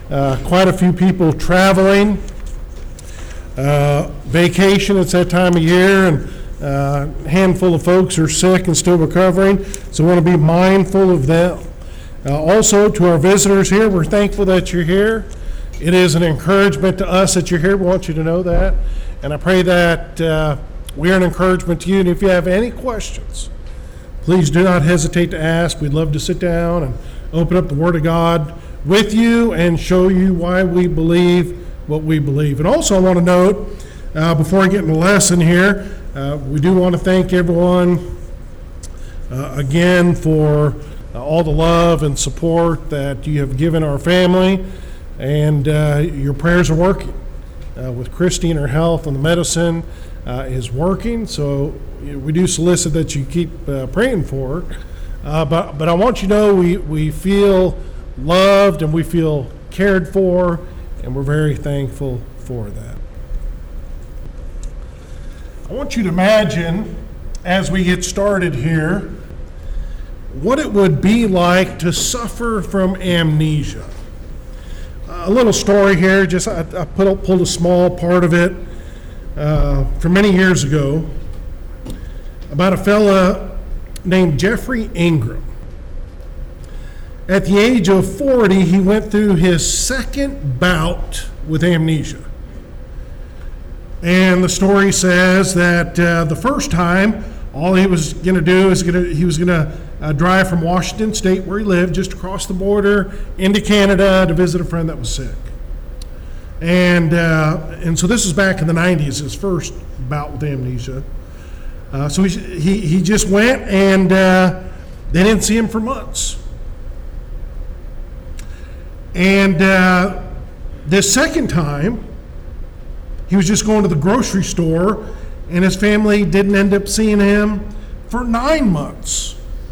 quite a few people traveling. Vacation, it's that time of year, and a handful of folks are sick and still recovering, so we want to be mindful of them. Also, to our visitors here, we're thankful that you're here. It is an encouragement to us that you're here. We want you to know that. And I pray that we are an encouragement to you. And if you have any questions, please do not hesitate to ask. We'd love to sit down and open up the Word of God with you and show you why we believe what we believe. And also I want to note, before I get into the lesson here, we do want to thank everyone again for all the love and support that you have given our family, and your prayers are working. With Christy and her health, and the medicine is working, so we do solicit that you keep praying for her. But I want you to know we feel loved and we feel cared for, and we're very thankful for that. I want you to imagine, as we get started here, what it would be like to suffer from amnesia. A little story here, just I pulled a small part of it from many years ago about a fella named Jeffrey Ingram. At the age of 40, he went through his second bout with amnesia. And the story says that the first time, all he was going to do is he was going to drive from Washington State, where he lived, just across the border into Canada to visit a friend that was sick. And so this is back in the 90s, his first bout with amnesia. So he just went, and they didn't see him for months. And this second time, he was just going to the grocery store, and his family didn't end up seeing him for 9 months.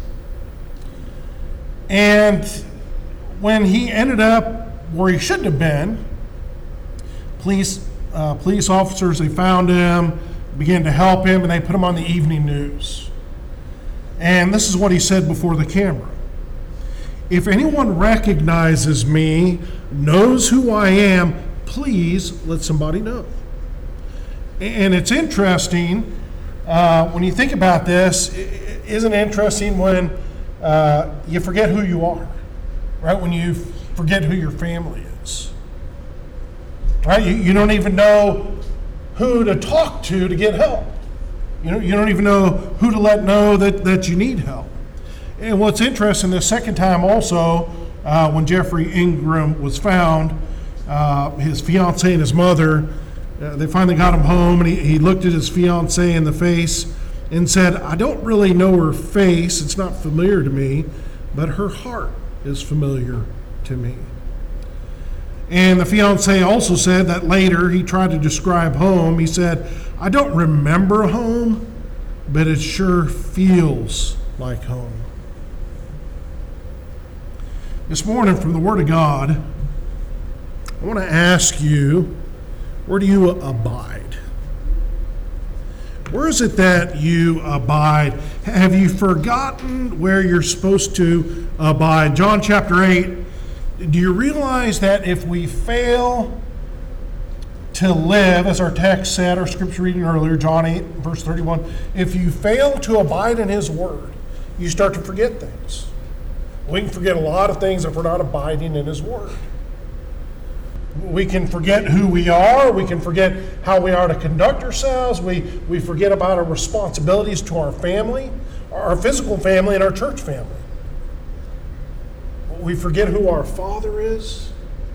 And when he ended up where he shouldn't have been, police officers, they found him, began to help him, and they put him on the evening news. And this is what he said before the camera. "If anyone recognizes me, knows who I am, please let somebody know." And it's interesting, when you think about this, isn't it interesting when you forget who you are, right? When you forget who your family is, right? You don't even know who to talk to get help. You don't even know who to let know that you need help. And what's interesting, the second time also, when Jeffrey Ingram was found, his fiancée and his mother, they finally got him home, and he looked at his fiancée in the face and said, "I don't really know her face, it's not familiar to me, but her heart is familiar to me." And the fiancé also said that later he tried to describe home. He said, "I don't remember home, but it sure feels like home." This morning from the Word of God, I want to ask you, where do you abide? Where is it that you abide? Have you forgotten where you're supposed to abide? John chapter 8, do you realize that if we fail to live, as our text said, our scripture reading earlier, John 8, verse 31, if you fail to abide in His Word, you start to forget things. We can forget a lot of things if we're not abiding in His Word. We can forget who we are. We can forget how we are to conduct ourselves. We forget about our responsibilities to our family, our physical family, and our church family. We forget who our Father is.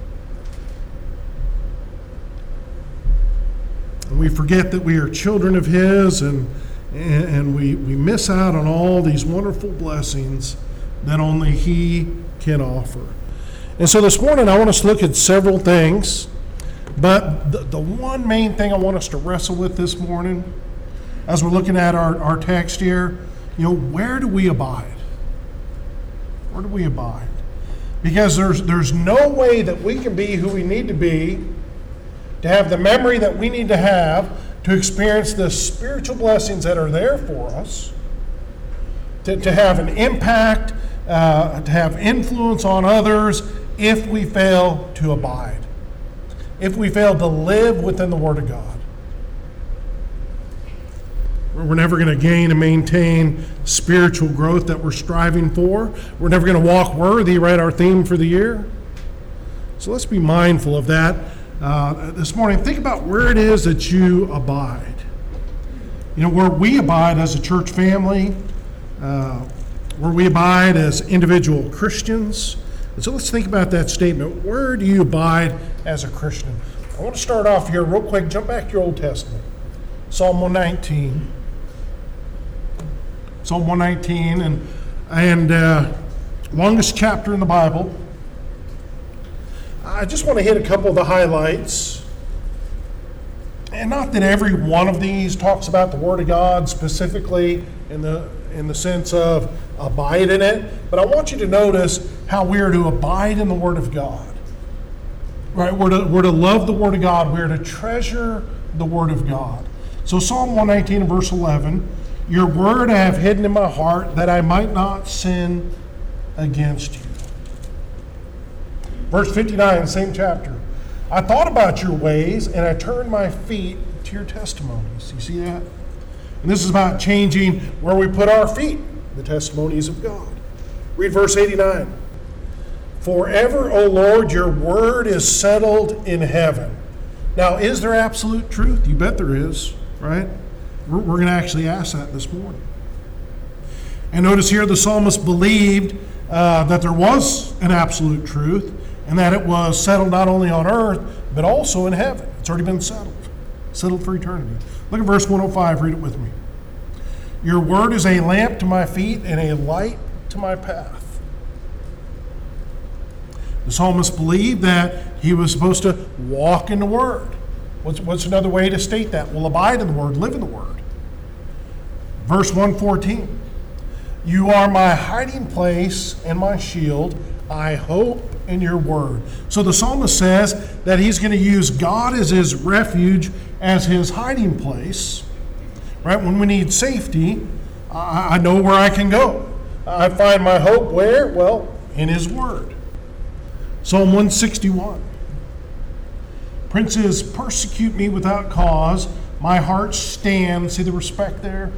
And we forget that we are children of His, and we miss out on all these wonderful blessings that only He can offer. And so this morning I want us to look at several things, but the one main thing I want us to wrestle with this morning, as we're looking at our text here, where do we abide? Where do we abide? Because there's no way that we can be who we need to be, to have the memory that we need to have to experience the spiritual blessings that are there for us, to have an impact, to have influence on others, if we fail to abide, if we fail to live within the Word of God. We're never going to gain and maintain spiritual growth that we're striving for. We're never going to walk worthy, right? Our theme for the year. So let's be mindful of that this morning. Think about where it is that you abide. You know, where we abide as a church family, where we abide as individual Christians. And so let's think about that statement. Where do you abide as a Christian? I want to start off here real quick. Jump back to your Old Testament. Psalm 119. Psalm 119 and longest chapter in the Bible. I just want to hit a couple of the highlights. And not that every one of these talks about the Word of God specifically in the sense of abide in it, but I want you to notice how we are to abide in the Word of God. Right? We're to love the Word of God. We're to treasure the Word of God. So Psalm 119 and verse 11, your word I have hidden in my heart that I might not sin against you. Verse 59, same chapter. I thought about your ways and I turned my feet to your testimonies. You see that? And this is about changing where we put our feet, the testimonies of God. Read verse 89. Forever, O Lord, your word is settled in heaven. Now, is there absolute truth? You bet there is, right? We're going to actually ask that this morning. And notice here the psalmist believed that there was an absolute truth and that it was settled not only on earth, but also in heaven. It's already been settled for eternity. Look at verse 105, read it with me. Your word is a lamp to my feet and a light to my path. The psalmist believed that he was supposed to walk in the word. What's another way to state that? Well, abide in the word, live in the word. Verse 114, you are my hiding place and my shield. I hope in your word. So the psalmist says that he's going to use God as his refuge, as his hiding place. Right? When we need safety, I know where I can go. I find my hope where? Well, in his word. Psalm 161. Princes persecute me without cause. My heart stands. See the respect there?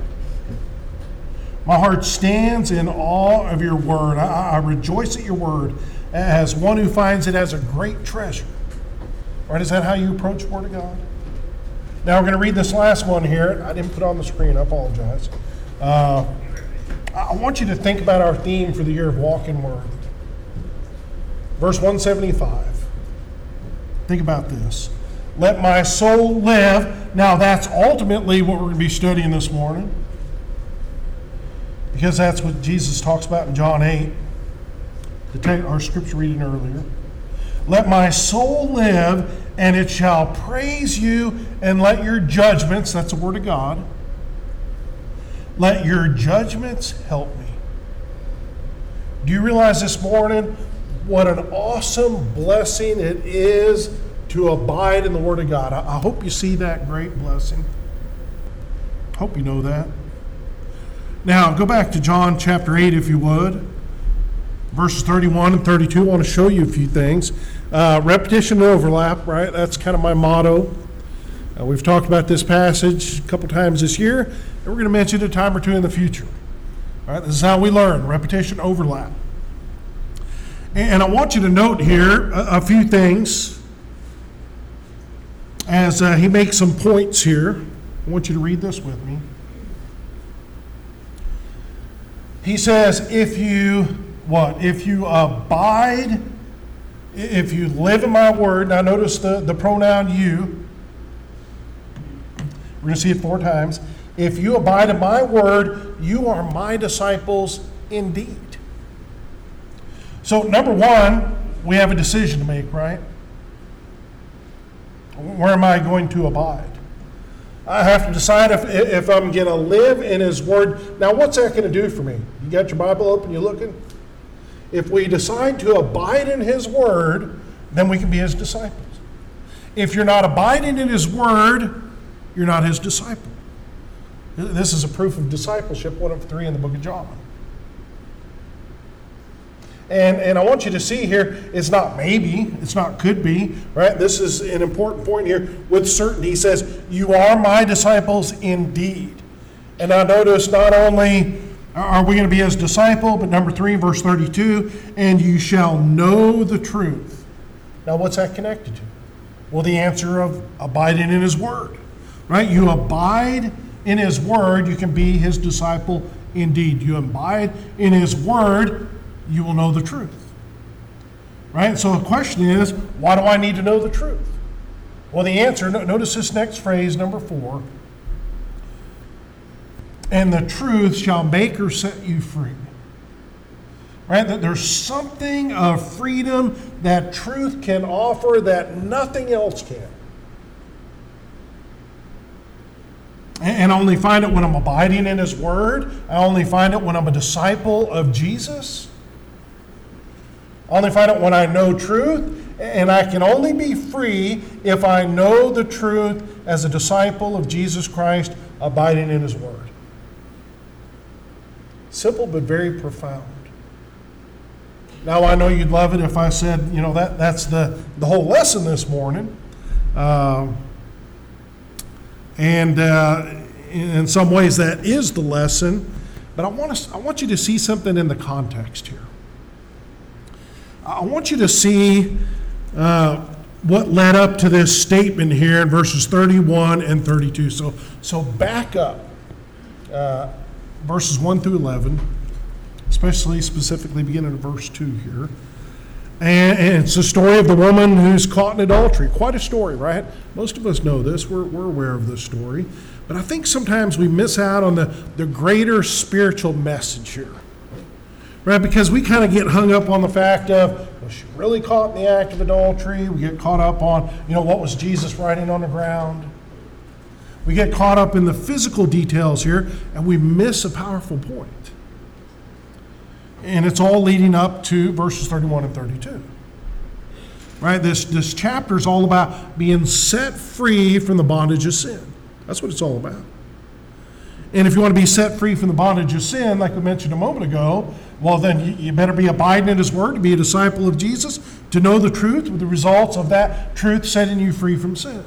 My heart stands in awe of your word. I rejoice at your word as one who finds it as a great treasure. Right? Is that how you approach the Word of God? Now we're going to read this last one here. I didn't put it on the screen. I apologize. I want you to think about our theme for the year of walking word. Verse 175. Think about this. Let my soul live. Now that's ultimately what we're going to be studying this morning, because that's what Jesus talks about in John 8, our scripture reading earlier. Let my soul live, and it shall praise you, and let your judgments, that's the word of God, let your judgments help me. Do you realize this morning what an awesome blessing it is to abide in the Word of God? I hope you see that great blessing. Hope you know that. Now, go back to John chapter 8, if you would. Verses 31 and 32. I want to show you a few things. Repetition and overlap, right? That's kind of my motto. We've talked about this passage a couple times this year, and we're going to mention it a time or two in the future. All right, this is how we learn, repetition, overlap. And I want you to note here a few things as he makes some points here. I want you to read this with me. He says, if you abide, if you live in my word. Now notice the pronoun you. We're going to see it 4 times. If you abide in my word, you are my disciples indeed. So number 1, we have a decision to make, right? Where am I going to abide? I have to decide if I'm going to live in his word. Now, what's that going to do for me? You got your Bible open, you looking? If we decide to abide in his word, then we can be his disciples. If you're not abiding in his word, you're not his disciple. This is a proof of discipleship, one of 3 in the book of John. And I want you to see here, it's not maybe, it's not could be, right? This is an important point here with certainty. He says, you are my disciples indeed. And now notice, not only are we going to be his disciple, but number 3, verse 32, and you shall know the truth. Now what's that connected to? Well, the answer of abiding in his word, right? You abide in his word, you can be his disciple indeed. You abide in his word, you will know the truth, right? So the question is, why do I need to know the truth? Well, the answer, notice this next phrase, number 4, and the truth shall make or set you free. Right? That there's something of freedom that truth can offer that nothing else can. And I only find it when I'm abiding in his word. I only find it when I'm a disciple of Jesus. I only find it when I know truth. And I can only be free if I know the truth as a disciple of Jesus Christ, abiding in his word. Simple but very profound. Now I know you'd love it if I said, that's the whole lesson this morning. And in some ways that is the lesson. But I want you to see something in the context here. I want you to see what led up to this statement here in verses 31 and 32. So back up. Verses 1 through 11. Specifically beginning at verse 2 here. And it's the story of the woman who's caught in adultery. Quite a story, right? Most of us know this. We're aware of this story. But I think sometimes we miss out on the greater spiritual message here. Right? Because we kind of get hung up on the fact of, was she really caught in the act of adultery? We get caught up on, what was Jesus writing on the ground? We get caught up in the physical details here, and we miss a powerful point. And it's all leading up to verses 31 and 32. Right? This chapter is all about being set free from the bondage of sin. That's what it's all about. And if you want to be set free from the bondage of sin, like we mentioned a moment ago, well, then you better be abiding in his word, to be a disciple of Jesus, to know the truth with the results of that truth setting you free from sin.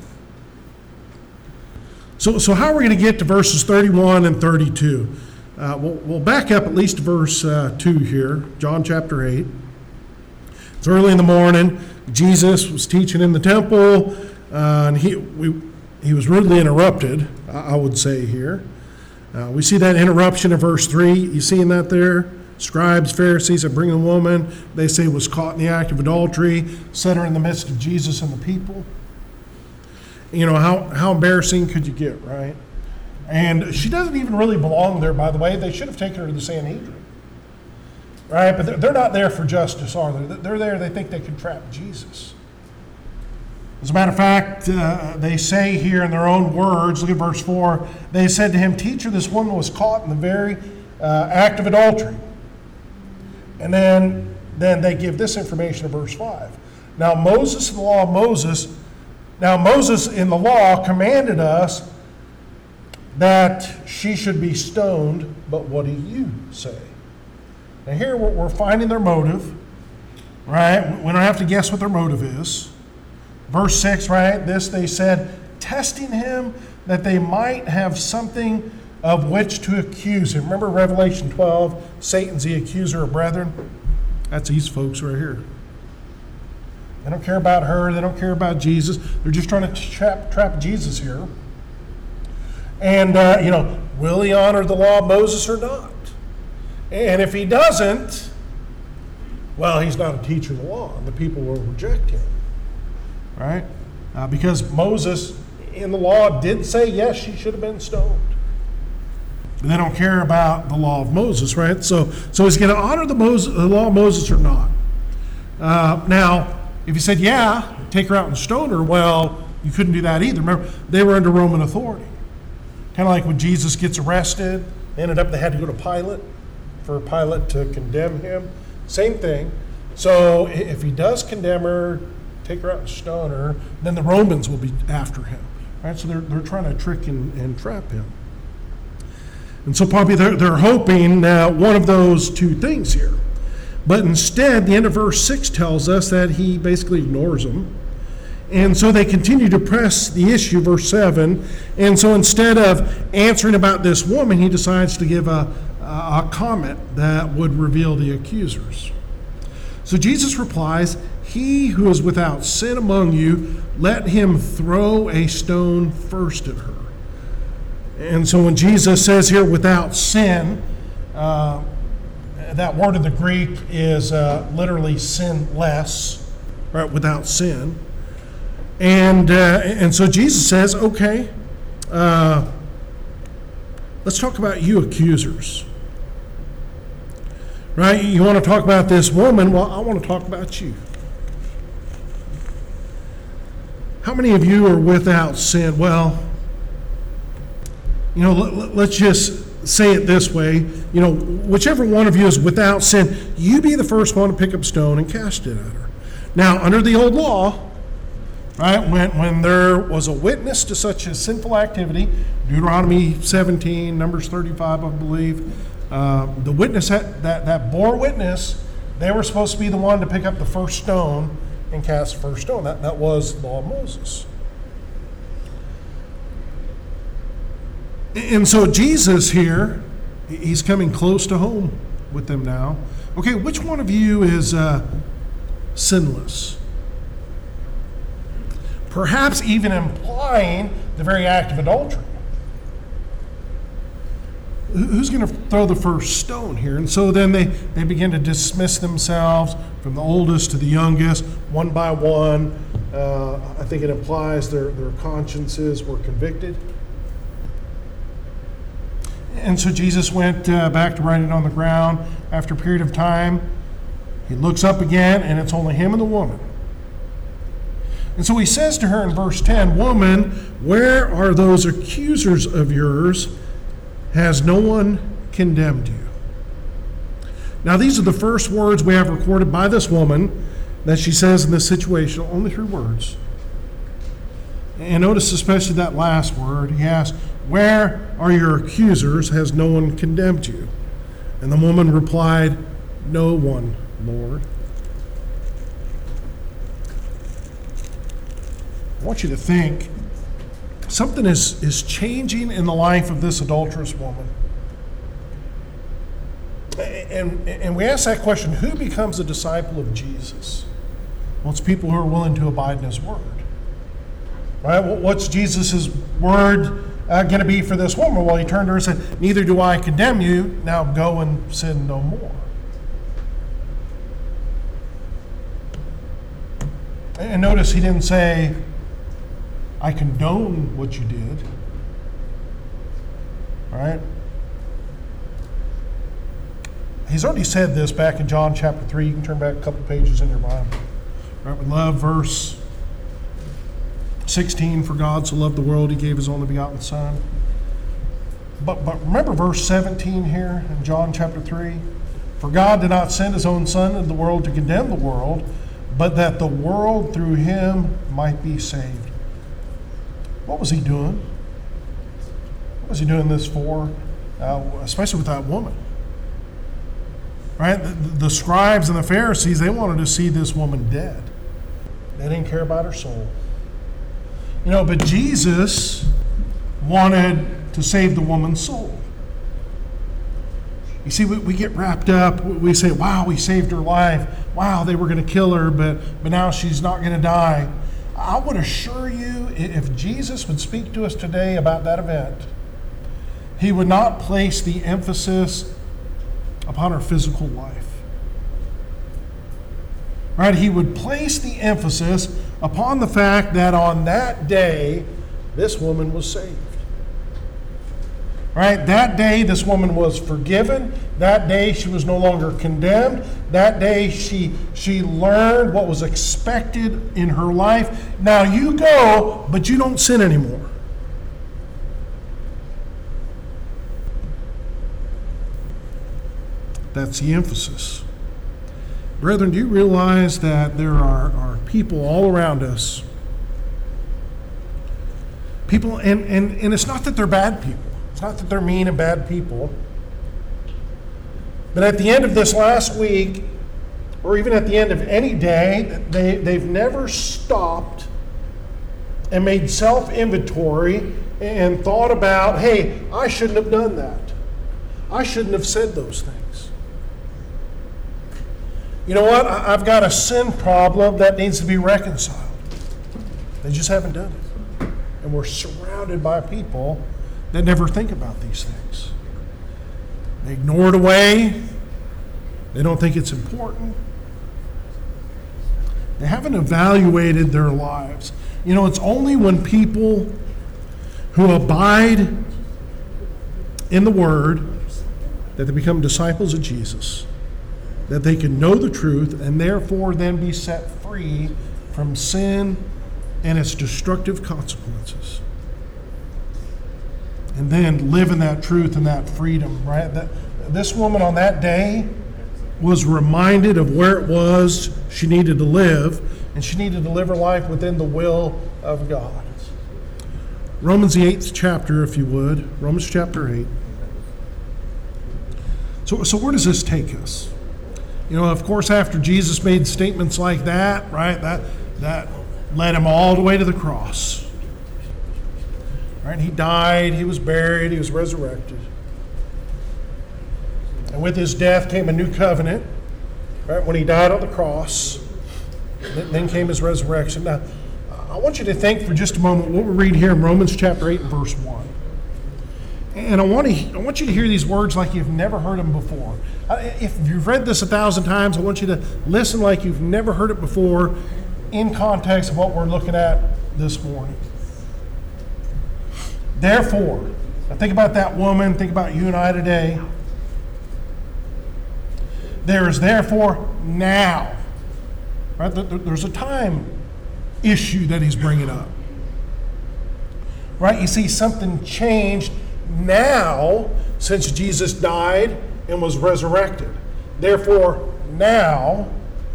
So how are we going to get to verses 31 and 32? We'll back up at least to verse 2 here, John chapter 8. It's early in the morning. Jesus was teaching in the temple, and he was rudely interrupted, I would say here. We see that interruption in verse 3. You seeing that there? Scribes, Pharisees are bringing a woman they say was caught in the act of adultery, set her in the midst of Jesus and the people. How embarrassing could you get, right? And she doesn't even really belong there, by the way. They should have taken her to the Sanhedrin. Right? But they're not there for justice, are they? They're there, they think they can trap Jesus. As a matter of fact, they say here in their own words, look at verse 4, they said to him, "Teacher, this woman was caught in the very act of adultery." And then they give this information in verse 5. Now Moses in the law commanded us that she should be stoned, but what do you say? Now here we're finding their motive, right? We don't have to guess what their motive is. Verse 6, right? This they said, testing him that they might have something of which to accuse him. Remember Revelation 12, Satan's the accuser of brethren? That's these folks right here. They don't care about her. They don't care about Jesus. They're just trying to trap Jesus here. And, will he honor the law of Moses or not? And if he doesn't, well, he's not a teacher of the law, and the people will reject him. Right? Because Moses in the law did say, yes, she should have been stoned. But they don't care about the law of Moses, right? So he's going to honor the law of Moses or not? Now, if you said, yeah, take her out and stone her, well, you couldn't do that either. Remember, they were under Roman authority. Kind of like when Jesus gets arrested, they had to go to Pilate for Pilate to condemn him. Same thing. So if he does condemn her, take her out and stone her, then the Romans will be after him. Right? So they're trying to trick and trap him. And so probably they're hoping one of those two things here. But instead, the end of verse 6 tells us that he basically ignores them. And so they continue to press the issue, verse 7. And so instead of answering about this woman, he decides to give a comment that would reveal the accusers. So Jesus replies, "He who is without sin among you, let him throw a stone first at her." And so when Jesus says here, without sin, that word in the Greek is literally sinless, right? Without sin. And so Jesus says, okay, let's talk about you accusers. Right? You want to talk about this woman? Well, I want to talk about you. How many of you are without sin? Well, let's just say it this way. Whichever one of you is without sin, you be the first one to pick up a stone and cast it at her. Now, under the old law, right, when there was a witness to such a sinful activity, Deuteronomy 17, Numbers 35, I believe, the witness that bore witness, they were supposed to be the one to pick up the first stone and cast the first stone. That was the law of Moses. And so Jesus here, he's coming close to home with them now. Okay, which one of you is sinless? Perhaps even implying the very act of adultery. Who's going to throw the first stone here? And so then they begin to dismiss themselves from the oldest to the youngest, one by one. I think it implies their consciences were convicted. And so Jesus went back to writing on the ground. After a period of time, he looks up again, and it's only him and the woman. And so he says to her in verse 10, "Woman, where are those accusers of yours? Has no one condemned you?" Now, these are the first words we have recorded by this woman that she says in this situation, only 3 words. And notice especially that last word. He asks, "Where are your accusers? Has no one condemned you?" And the woman replied, "No one, Lord." I want you to think something is changing in the life of this adulterous woman. And we ask that question, who becomes a disciple of Jesus? Well, it's people who are willing to abide in his word. Right? What's Jesus' word going to be for this woman? Well, he turned to her and said, "Neither do I condemn you. Now go and sin no more." And notice he didn't say, "I condone what you did." All right? He's already said this back in John chapter 3. You can turn back a couple pages in your Bible. All right, we love verse 16, "For God so loved the world, he gave his only begotten Son." But remember verse 17 here in John chapter 3? "For God did not send his own Son into the world to condemn the world, but that the world through him might be saved." What was he doing? What was he doing this for? Especially with that woman. Right? The scribes and the Pharisees, they wanted to see this woman dead. They didn't care about her soul. But Jesus wanted to save the woman's soul. You see, we get wrapped up. We say, "Wow, we saved her life. Wow, they were going to kill her, but now she's not going to die." I would assure you, if Jesus would speak to us today about that event, he would not place the emphasis upon her physical life. Right? He would place the emphasis upon the fact that on that day, this woman was saved. Right? That day, this woman was forgiven. That day, she was no longer condemned. That day, she learned what was expected in her life. Now you go, but you don't sin anymore. That's the emphasis. Brethren, do you realize that there are people all around us? People, and it's not that they're bad people. It's not that they're mean and bad people. But at the end of this last week, or even at the end of any day, they've never stopped and made self-inventory and thought about, hey, I shouldn't have done that. I shouldn't have said those things. You know what? I've got a sin problem that needs to be reconciled. They just haven't done it. And we're surrounded by people that never think about these things. They ignore it away. They don't think it's important. They haven't evaluated their lives. You know, it's only when people who abide in the Word that they become disciples of Jesus, that they can know the truth and therefore then be set free from sin and its destructive consequences. And then live in that truth and that freedom, right? This woman on that day was reminded of where it was she needed to live, and she needed to live her life within the will of God. Romans, the 8th chapter, if you would. Romans chapter 8. So where does this take us? You know, of course, after Jesus made statements like that, right, that led him all the way to the cross. Right? He died, he was buried, he was resurrected. And with his death came a new covenant. Right? When he died on the cross, then came his resurrection. Now, I want you to think for just a moment what we read here in Romans chapter 8 and verse 1. And I want you to hear these words like you've never heard them before. If you've read this 1,000 times, I want you to listen like you've never heard it before in context of what we're looking at this morning. Therefore, now think about that woman, think about you and I today. There is therefore now, right? There's a time issue that he's bringing up. Right? You see, something changed now since Jesus died and was resurrected. Therefore, now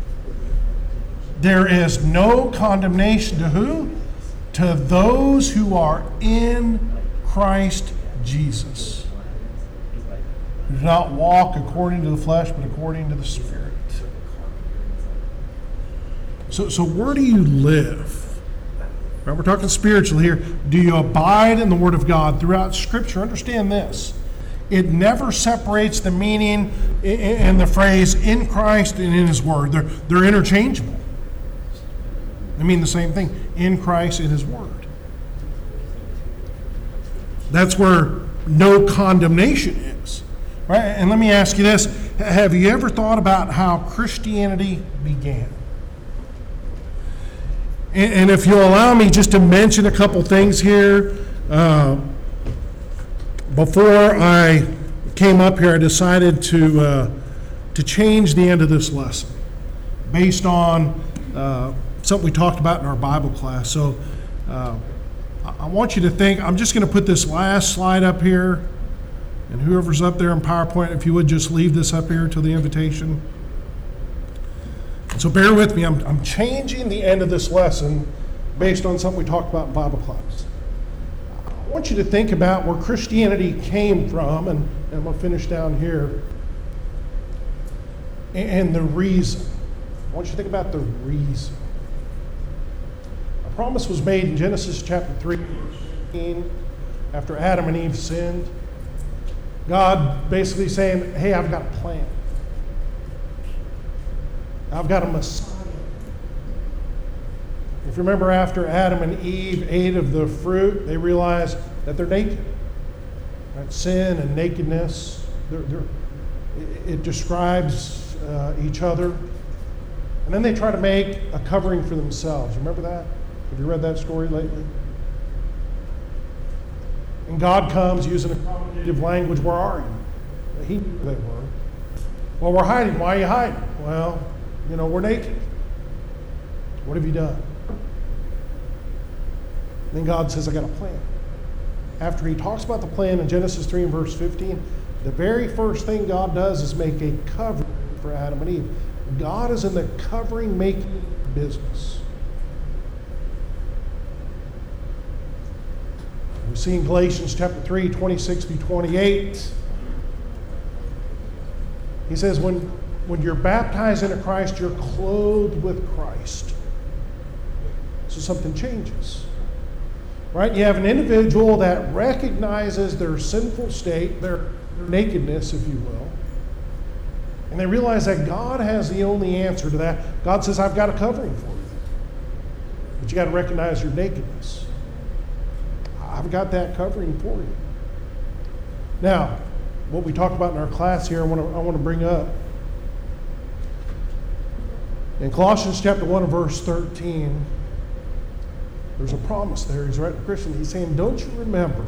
there is no condemnation to who? To those who are in Christ Jesus, who do not walk according to the flesh, but according to the Spirit. So where do you live? Right, we're talking spiritually here. Do you abide in the Word of God throughout Scripture? Understand this. It never separates the meaning and the phrase in Christ and in His Word. They're interchangeable. They mean the same thing. In Christ and His Word. That's where no condemnation is. Right? And let me ask you this. Have you ever thought about how Christianity began? And if you'll allow me just to mention a couple things here. Before I came up here, I decided to change the end of this lesson based on something we talked about in our Bible class. So I want you to think, I'm just going to put this last slide up here, and whoever's up there in PowerPoint, if you would just leave this up here till the invitation. So bear with me, I'm changing the end of this lesson based on something we talked about in Bible class. I want you to think about where Christianity came from, and I'm going to finish down here, and the reason. I want you to think about the reason. A promise was made in Genesis chapter 3, verse 15, after Adam and Eve sinned. God basically saying, hey, I've got a plan. I've got a Messiah. If you remember, after Adam and Eve ate of the fruit, they realized that they're naked. Right? Sin and nakedness, it describes each other. And then they try to make a covering for themselves. Remember that? Have you read that story lately? And God comes using accommodative language. Where are you? He knew they were. Well, we're hiding. Why are you hiding? Well, we're naked. What have you done? Then God says, I got a plan. After he talks about the plan in Genesis 3 and verse 15, the very first thing God does is make a covering for Adam and Eve. God is in the covering making business. We see in Galatians chapter 3, 26 through 28, he says, when when you're baptized into Christ, you're clothed with Christ. So something changes. Right? You have an individual that recognizes their sinful state, their nakedness, if you will. And they realize that God has the only answer to that. God says, I've got a covering for you. But you got to recognize your nakedness. I've got that covering for you. Now, what we talked about in our class here, I want to bring up. In Colossians chapter 1 and verse 13, there's a promise there. He's writing to Christians. He's saying, don't you remember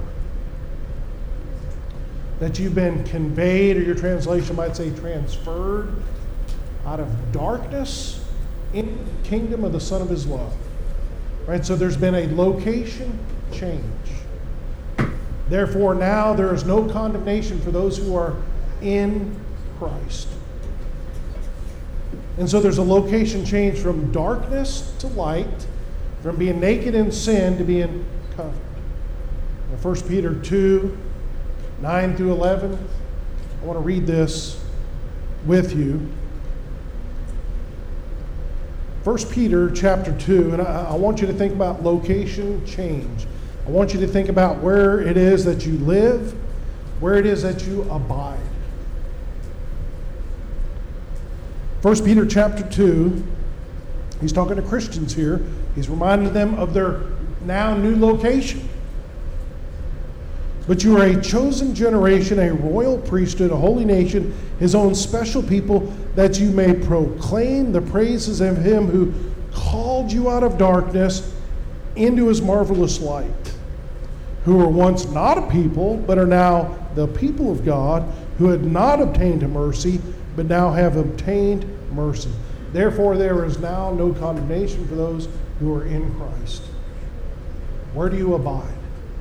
that you've been conveyed, or your translation might say transferred, out of darkness into the kingdom of the Son of His love. Right? So there's been a location change. Therefore, now there is no condemnation for those who are in Christ. And so there's a location change from darkness to light, from being naked in sin to being covered. In 1 Peter 2, 9 through 11, I want to read this with you. 1 Peter chapter 2, and I want you to think about location change. I want you to think about where it is that you live, where it is that you abide. 1 Peter chapter 2, he's talking to Christians here. He's reminding them of their now new location. But you are a chosen generation, a royal priesthood, a holy nation, His own special people, that you may proclaim the praises of Him who called you out of darkness into His marvelous light, who were once not a people, but are now the people of God, who had not obtained mercy, but now have obtained mercy. Therefore, there is now no condemnation for those who are in Christ. Where do you abide?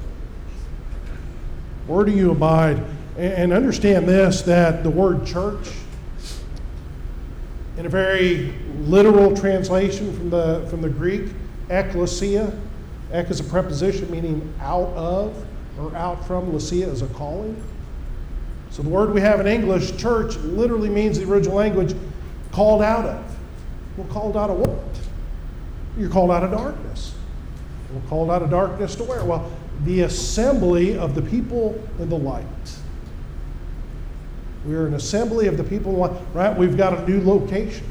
Where do you abide? And understand this, that the word church, in a very literal translation from the Greek, ekklesia, ek is a preposition meaning out of or out from, lesia is a calling. So the word we have in English, church, literally means the original language, called out of. We're called out of what? You're called out of darkness. We're called out of darkness to where? Well, the assembly of the people in the light. We're an assembly of the people in the light, right? We've got a new location.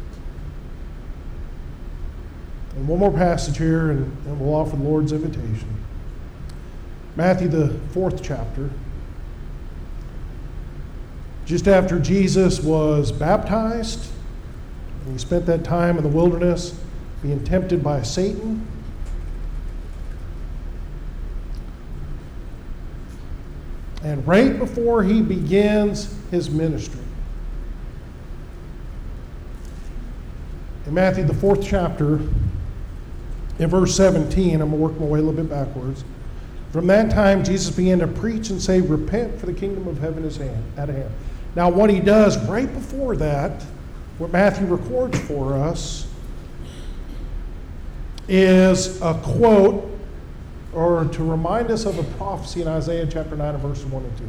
And one more passage here, and we'll offer the Lord's invitation. Matthew, the 4th chapter. Just after Jesus was baptized, and he spent that time in the wilderness being tempted by Satan. And right before he begins his ministry, in Matthew, the 4th chapter, in verse 17, I'm going to work my way a little bit backwards. From that time, Jesus began to preach and say, repent, for the kingdom of heaven is at hand. Now, what he does right before that, what Matthew records for us, is a quote, or to remind us of a prophecy in Isaiah chapter 9 and verses 1 and 2.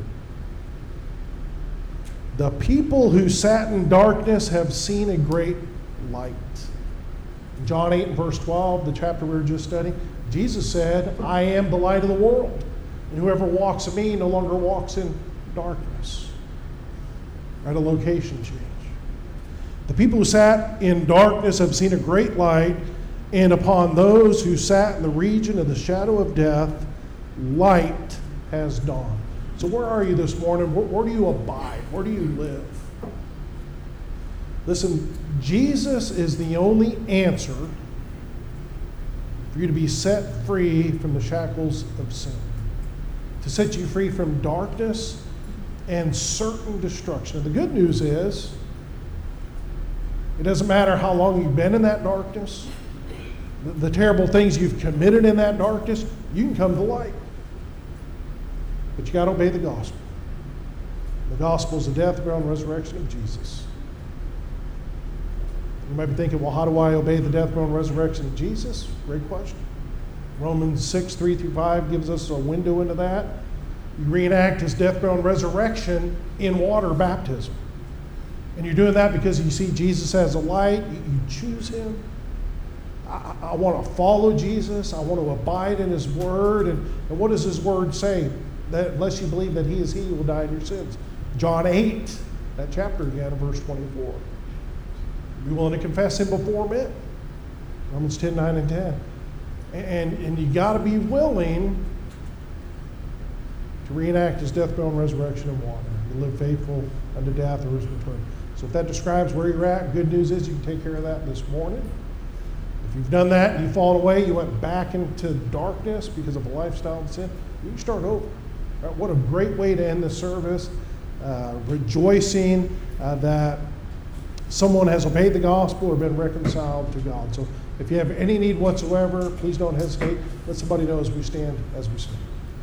The people who sat in darkness have seen a great light. In John 8 and verse 12, the chapter we were just studying, Jesus said, I am the light of the world, and whoever walks in me no longer walks in darkness. At a location change. The people who sat in darkness have seen a great light, and upon those who sat in the region of the shadow of death, light has dawned. So where are you this morning? Where do you abide? Where do you live? Listen, Jesus is the only answer for you to be set free from the shackles of sin, to set you free from darkness and certain destruction. And the good news is, it doesn't matter how long you've been in that darkness, the terrible things you've committed in that darkness, you can come to light. But you got to obey the gospel. The gospel is the death, burial, and resurrection of Jesus. You might be thinking, well, how do I obey the death, burial, and resurrection of Jesus? Great question. Romans 6, 3 through 5 gives us a window into that. You reenact his death, burial, and resurrection in water baptism. and you're doing that because you see Jesus as a light, you choose him. I want to follow Jesus. I want to abide in his word. And what does his word say? That unless you believe that he is he, you will die in your sins. John 8, that chapter again, verse 24. Be willing to confess him before men. Romans 10, 9, and 10. And you got to be willing to reenact his death, burial, and resurrection in water. You live faithful unto death or his return. So if that describes where you're at, good news is you can take care of that this morning. If you've done that and you've fallen away, you went back into darkness because of a lifestyle of sin, you can start over. Right? What a great way to end the service, rejoicing that someone has obeyed the gospel or been reconciled to God. So if you have any need whatsoever, please don't hesitate. Let somebody know as we stand, as we sing.